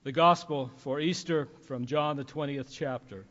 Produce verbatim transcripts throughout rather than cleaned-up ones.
The Gospel for Easter from John, the twentieth chapter.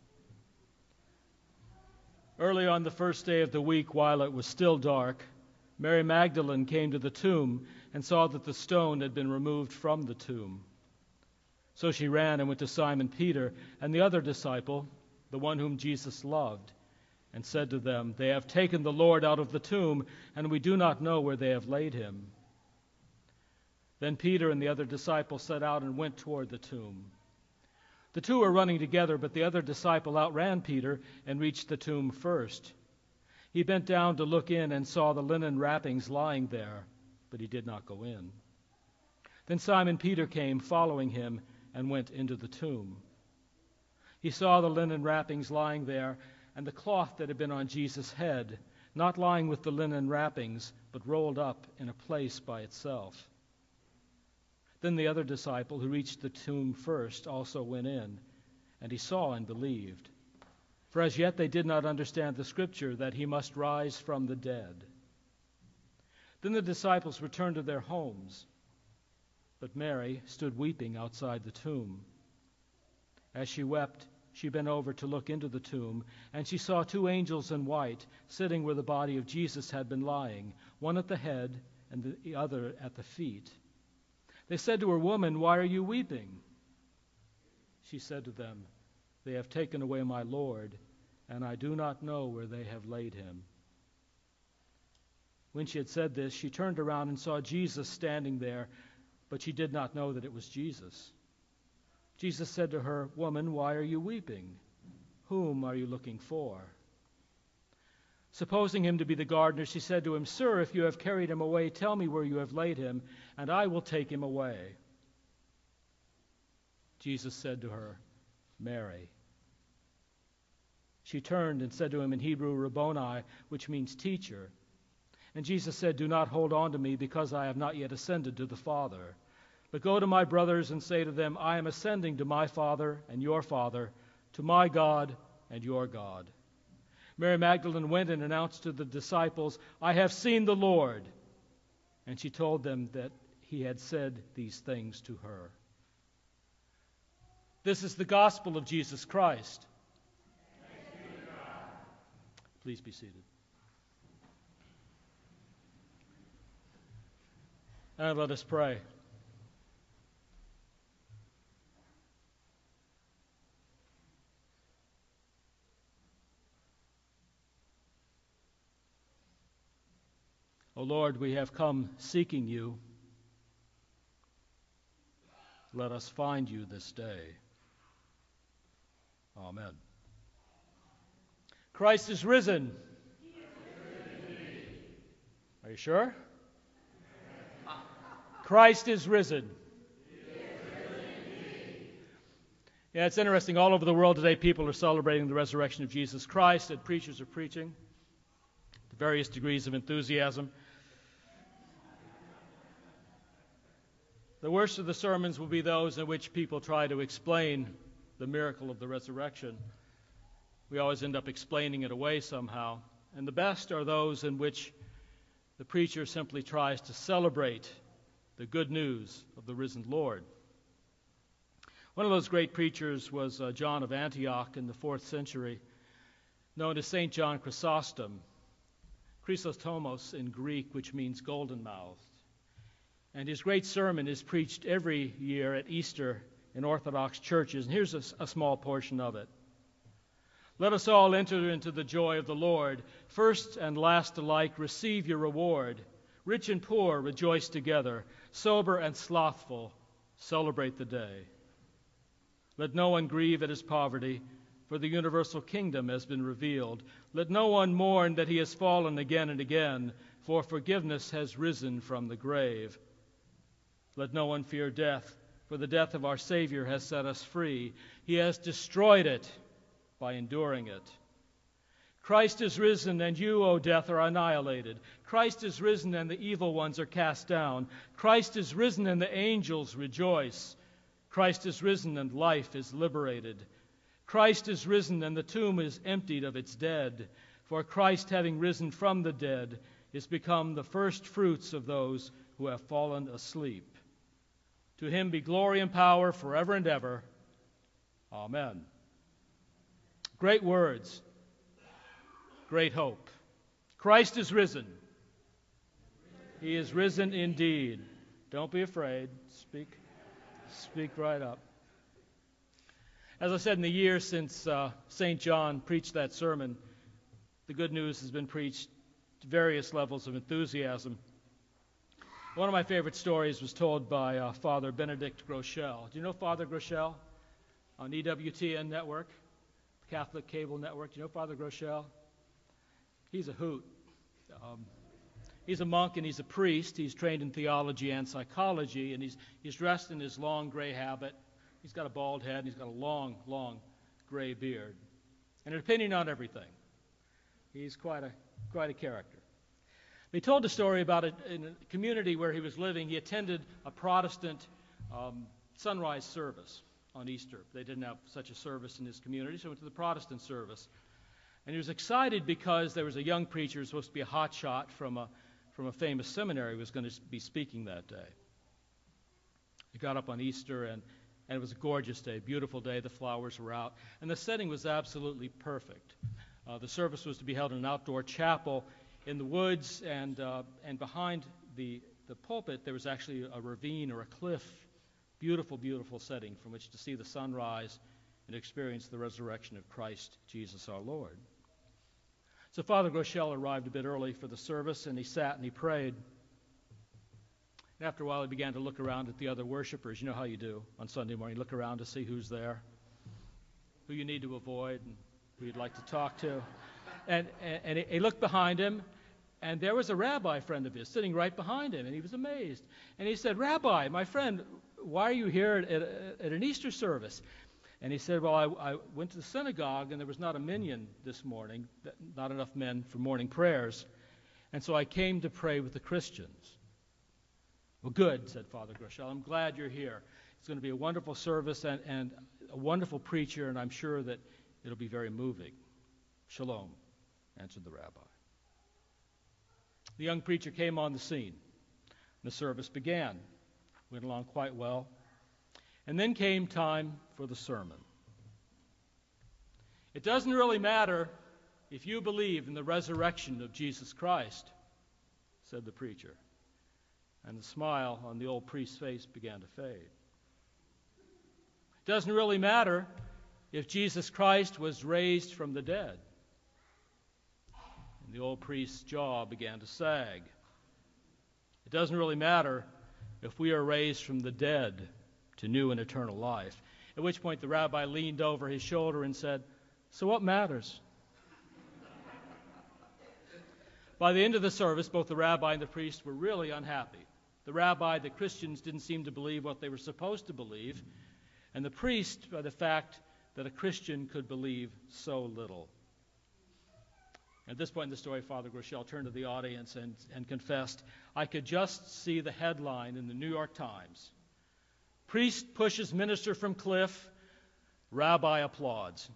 Early on the first day of the week, while it was still dark, Mary Magdalene came to the tomb and saw that the stone had been removed from the tomb. So she ran and went to Simon Peter and the other disciple, the one whom Jesus loved, and said to them, "They have taken the Lord out of the tomb, and we do not know where they have laid him." Then Peter and the other disciple set out and went toward the tomb. The two were running together, but the other disciple outran Peter and reached the tomb first. He bent down to look in and saw the linen wrappings lying there, but he did not go in. Then Simon Peter came, following him, and went into the tomb. He saw the linen wrappings lying there, and the cloth that had been on Jesus' head, not lying with the linen wrappings, but rolled up in a place by itself. Then the other disciple, who reached the tomb first, also went in, and he saw and believed. For as yet they did not understand the scripture that he must rise from the dead. Then the disciples returned to their homes, but Mary stood weeping outside the tomb. As she wept, she bent over to look into the tomb, and she saw two angels in white sitting where the body of Jesus had been lying, one at the head and the other at the feet. They said to her, "Woman, why are you weeping?" She said to them, "They have taken away my Lord, and I do not know where they have laid him." When she had said this, she turned around and saw Jesus standing there, but she did not know that it was Jesus. Jesus said to her, "Woman, why are you weeping? Whom are you looking for?" Supposing him to be the gardener, she said to him, "Sir, if you have carried him away, tell me where you have laid him, and I will take him away." Jesus said to her, "Mary." She turned and said to him in Hebrew, "Rabboni," which means teacher. And Jesus said, "Do not hold on to me, because I have not yet ascended to the Father. But go to my brothers and say to them, I am ascending to my Father and your Father, to my God and your God." Mary Magdalene went and announced to the disciples, "I have seen the Lord." And she told them that he had said these things to her. This is the gospel of Jesus Christ. Please be seated. And let us pray. O Lord, we have come seeking you. Let us find you this day. Amen. Christ is risen. He is risen indeed. Are you sure? Christ is risen. He is risen indeed. Yeah, it's interesting. All over the world today, people are celebrating the resurrection of Jesus Christ, and preachers are preaching to various degrees of enthusiasm. The worst of the sermons will be those in which people try to explain the miracle of the resurrection. We always end up explaining it away somehow. And the best are those in which the preacher simply tries to celebrate the good news of the risen Lord. One of those great preachers was uh, John of Antioch in the fourth century, known as Saint John Chrysostom. Chrysostomos in Greek, which means golden-mouthed. And his great sermon is preached every year at Easter in Orthodox churches. And here's a, a small portion of it. "Let us all enter into the joy of the Lord. First and last alike receive your reward. Rich and poor rejoice together. Sober and slothful celebrate the day. Let no one grieve at his poverty, for the universal kingdom has been revealed. Let no one mourn that he has fallen again and again, for forgiveness has risen from the grave. Let no one fear death, for the death of our Savior has set us free. He has destroyed it by enduring it. Christ is risen, and you, O death, are annihilated. Christ is risen, and the evil ones are cast down. Christ is risen, and the angels rejoice. Christ is risen, and life is liberated. Christ is risen, and the tomb is emptied of its dead. For Christ, having risen from the dead, is become the first fruits of those who have fallen asleep. To him be glory and power forever and ever. Amen. Great words. Great hope. Christ is risen. He is risen indeed. Don't be afraid. Speak, speak right up. As I said, in the years since uh, Saint John preached that sermon, the good news has been preached to various levels of enthusiasm. One of my favorite stories was told by uh, Father Benedict Groeschel. Do you know Father Groeschel on E W T N Network, Catholic Cable Network? Do you know Father Groeschel? He's a hoot. Um, he's a monk and he's a priest. He's trained in theology and psychology, and he's he's dressed in his long gray habit. He's got a bald head and he's got a long, long gray beard, and an opinion on everything. He's quite a quite a character. He told a story about it in a community where he was living. He attended a Protestant um, sunrise service on Easter. They didn't have such a service in his community, so he went to the Protestant service. And he was excited because there was a young preacher who was supposed to be a hotshot from a, from a famous seminary who was going to be speaking that day. He got up on Easter, and, and it was a gorgeous day, beautiful day. The flowers were out, and the setting was absolutely perfect. Uh, the service was to be held in an outdoor chapel in the woods, and uh, and behind the, the pulpit there was actually a ravine or a cliff. Beautiful, beautiful setting from which to see the sunrise and experience the resurrection of Christ Jesus our Lord. So Father Groeschel arrived a bit early for the service, and he sat and he prayed. And after a while he began to look around at the other worshipers. You know how you do on Sunday morning. You look around to see who's there, who you need to avoid, and who you'd like to talk to. And, and, and he looked behind him, and there was a rabbi friend of his sitting right behind him, and he was amazed. And he said, "Rabbi, my friend, why are you here at, at, at an Easter service?" And he said, "Well, I, I went to the synagogue, and there was not a minyan this morning, not enough men for morning prayers, and so I came to pray with the Christians." "Well, good," said Father Groeschel. "I'm glad you're here. It's going to be a wonderful service and, and a wonderful preacher, and I'm sure that it'll be very moving." "Shalom," answered the rabbi. The young preacher came on the scene. The service began. Went along quite well. And then came time for the sermon. "It doesn't really matter if you believe in the resurrection of Jesus Christ," said the preacher. And the smile on the old priest's face began to fade. "It doesn't really matter if Jesus Christ was raised from the dead." And the old priest's jaw began to sag. "It doesn't really matter if we are raised from the dead to new and eternal life." At which point the rabbi leaned over his shoulder and said, "So what matters?" By the end of the service, both the rabbi and the priest were really unhappy. The rabbi, the Christians didn't seem to believe what they were supposed to believe, and the priest by the fact that a Christian could believe so little. At this point in the story, Father Groeschel turned to the audience and, and confessed, "I could just see the headline in the New York Times. Priest pushes minister from cliff, rabbi applauds."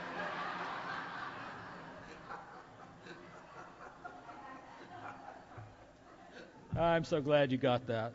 I'm so glad you got that.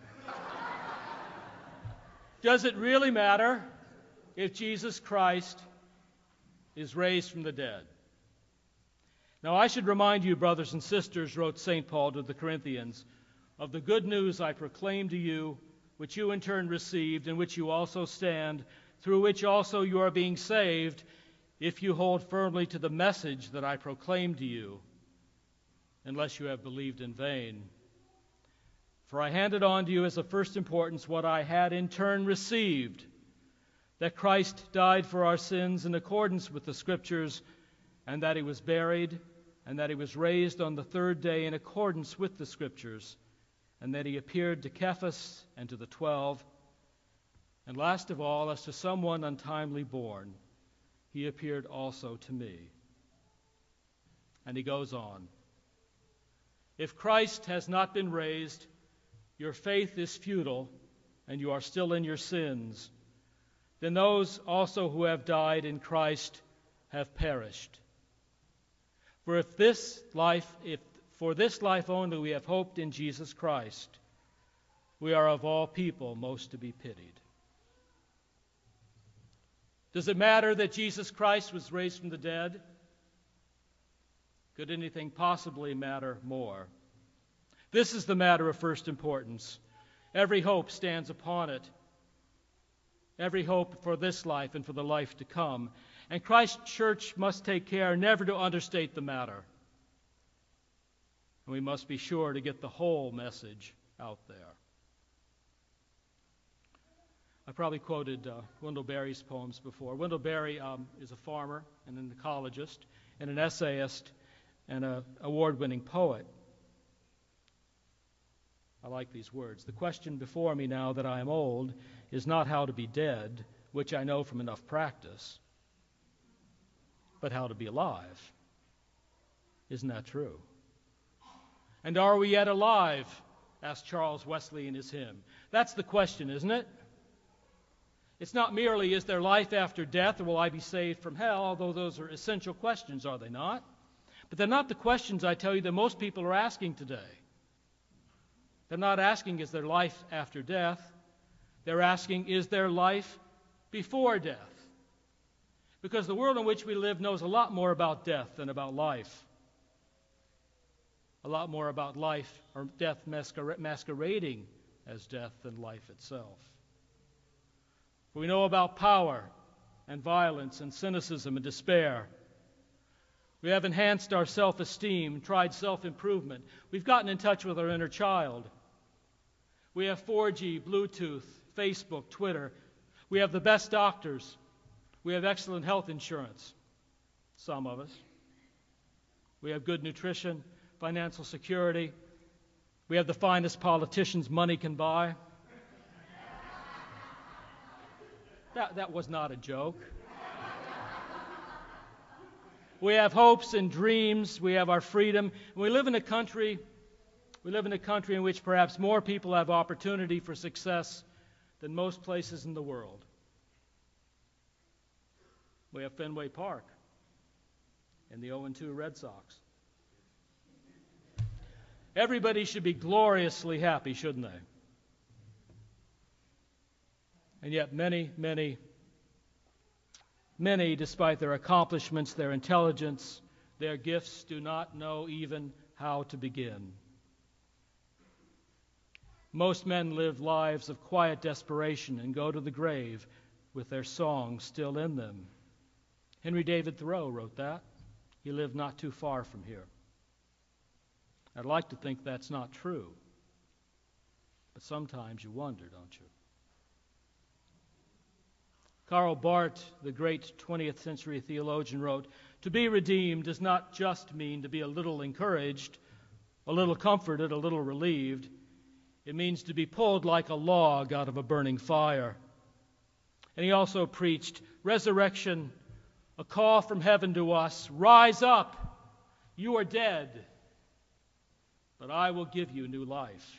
Does it really matter if Jesus Christ is raised from the dead? "Now I should remind you, brothers and sisters," wrote Saint Paul to the Corinthians, "of the good news I proclaimed to you, which you in turn received, in which you also stand, through which also you are being saved, if you hold firmly to the message that I proclaimed to you, unless you have believed in vain. For I handed on to you as of first importance what I had in turn received, that Christ died for our sins in accordance with the Scriptures, and that he was buried, and that he was raised on the third day in accordance with the Scriptures, and that he appeared to Cephas and to the twelve, and last of all, as to someone untimely born, he appeared also to me." And he goes on, "If Christ has not been raised, your faith is futile, and you are still in your sins. Then those also who have died in Christ have perished. For if this life, if for this life only we have hoped in Jesus Christ, we are of all people most to be pitied. Does it matter that Jesus Christ was raised from the dead? Could anything possibly matter more? This is the matter of first importance. Every hope stands upon it. Every hope for this life and for the life to come. And Christ's church must take care never to understate the matter. And we must be sure to get the whole message out there. I probably quoted uh, Wendell Berry's poems before. Wendell Berry um, is a farmer and an ecologist and an essayist and an award-winning poet. I like these words. The question before me now that I am old is not how to be dead, which I know from enough practice, but how to be alive. Isn't that true? And are we yet alive? Asked Charles Wesley in his hymn. That's the question, isn't it? It's not merely, is there life after death, or will I be saved from hell, although those are essential questions, are they not? But they're not the questions, I tell you, that most people are asking today. They're not asking, is there life after death? They're asking, is there life before death? Because the world in which we live knows a lot more about death than about life. A lot more about life or death masquer- masquerading as death than life itself. We know about power and violence and cynicism and despair. We have enhanced our self-esteem, tried self-improvement. We've gotten in touch with our inner child. We have four G, Bluetooth, Facebook, Twitter. We have the best doctors. We have excellent health insurance, some of us. We have good nutrition, financial security. We have the finest politicians money can buy. That, that was not a joke. We have hopes and dreams. We have our freedom. We live in a country, we live in a country in which perhaps more people have opportunity for success than most places in the world. We have Fenway Park and the oh and two Red Sox. Everybody should be gloriously happy, shouldn't they? And yet many, many, many, despite their accomplishments, their intelligence, their gifts, do not know even how to begin. Most men live lives of quiet desperation and go to the grave with their songs still in them. Henry David Thoreau wrote that. He lived not too far from here. I'd like to think that's not true, but sometimes you wonder, don't you? Karl Barth, the great twentieth century theologian, wrote, "To be redeemed does not just mean to be a little encouraged, a little comforted, a little relieved. It means to be pulled like a log out of a burning fire." And he also preached, resurrection, a call from heaven to us, rise up, you are dead, but I will give you new life.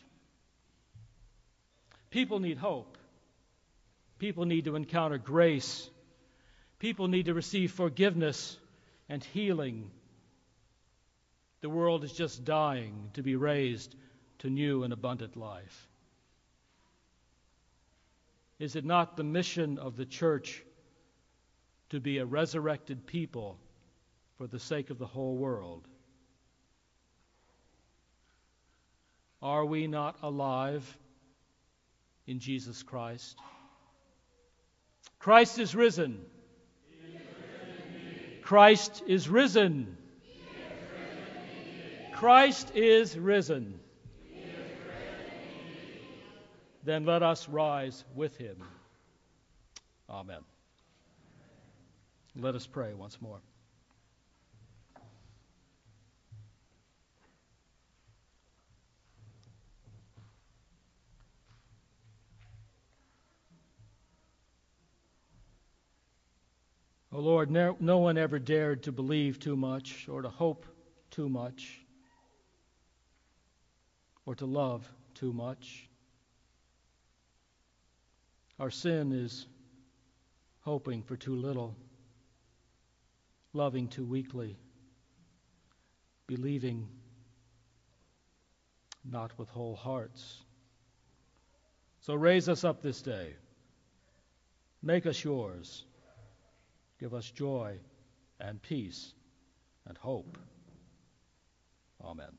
People need hope. People need to encounter grace. People need to receive forgiveness and healing. The world is just dying to be raised to new and abundant life. Is it not the mission of the church to be a resurrected people for the sake of the whole world? Are we not alive in Jesus Christ? Christ is risen. He is risen indeed. Christ is risen. He is risen indeed. Christ is risen. He is risen indeed. Then let us rise with him. Amen. Let us pray once more. O Lord, no, no one ever dared to believe too much or to hope too much or to love too much. Our sin is hoping for too little, loving too weakly, believing not with whole hearts. So raise us up this day. Make us yours. Give us joy and peace and hope. Amen.